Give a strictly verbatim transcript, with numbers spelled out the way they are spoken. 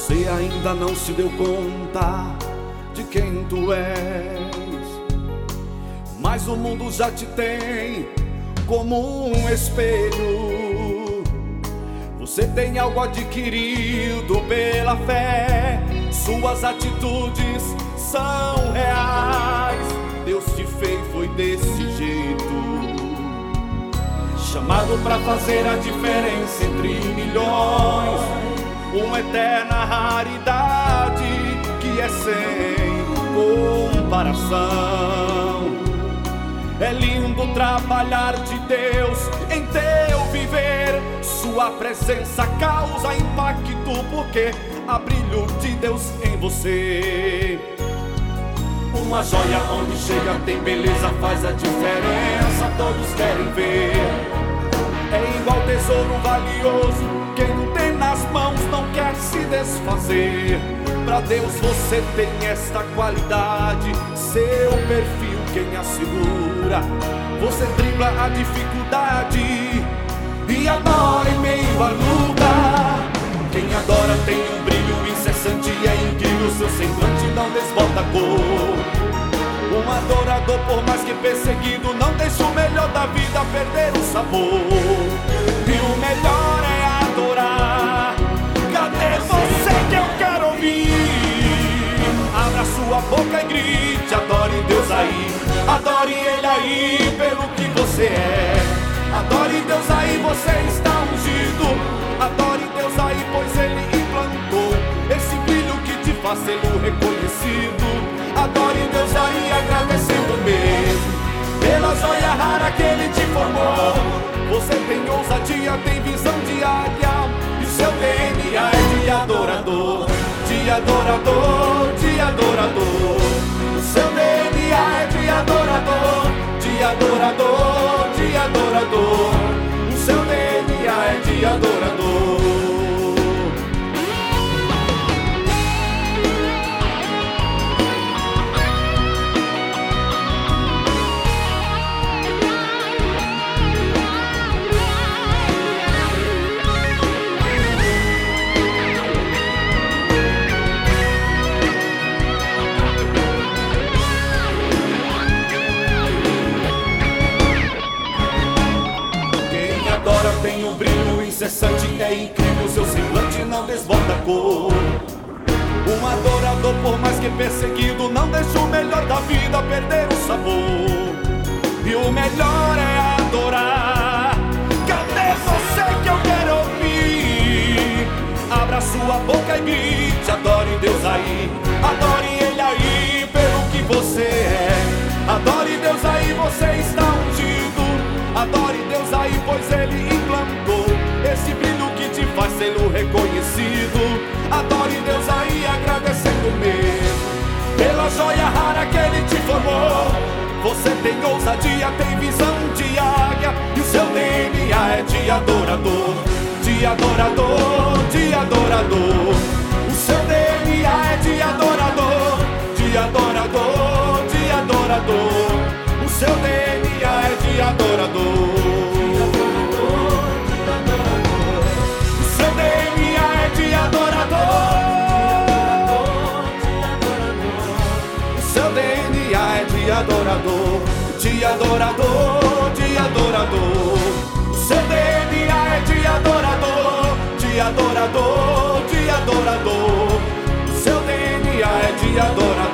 Você ainda não se deu conta de quem tu és, mas o mundo já te tem como um espelho. Você tem algo adquirido pela fé, suas atitudes são reais. Deus te fez, foi desse jeito, chamado pra fazer a diferença entre milhões, uma eterna raridade que é sem comparação. É lindo trabalhar de Deus em teu viver, sua presença causa impacto porque há brilho de Deus em você. Uma joia onde chega tem beleza, faz a diferença, todos querem ver. É igual tesouro valioso, quem não tem nas mãos não quer se desfazer. Pra Deus você tem esta qualidade, seu perfil quem assegura. Você dribla a dificuldade e adora em meio à luta. Quem adora tem um brilho incessante e é incrível, seu semblante não desbota a cor. Um adorador, por mais que perseguido, não deixa o melhor da vida perder o sabor. E o melhor é adorar. Cadê você que eu quero ouvir? Abra sua boca e grite, adore Deus aí, adore Ele aí pelo que você é. Adore Deus aí, você está ungido. Adore Deus aí, pois Ele implantou esse brilho que te faz ser reconhecido. Adore Deus aí, agradecendo mesmo pela joia rara que Ele te formou. Você tem ousadia, tem visão de águia, e o seu D N A é de adorador, de adorador, de adorador. O seu D N A é de adorador, de adorador, de adorador. O seu D N A é de adorador. Tem um brilho incessante, é incrível, seu semblante não desborda a cor. Um adorador, por mais que perseguido, não deixa o melhor da vida perder o sabor. E o melhor é adorar. Cadê você que eu quero ouvir? Abra sua boca e grite, adore Deus aí, adore Ele aí pelo que você é. Adore Deus aí, você está ungido. Adore Deus aí, pois Ele implantou esse brilho que te faz ser reconhecido. Adore Deus aí, agradecendo mesmo pela joia rara que Ele te formou. Você tem ousadia, tem visão de águia, e o seu D N A é de adorador, de adorador, de adorador. O seu D N A é de adorador, de adorador, de adorador. O seu D N A é de adorador. O seu D N A é de adorador. O seu D N A é de adorador, de adorador, de adorador. O seu D N A é de adorador, de adorador, de adorador. O seu D N A é de adorador.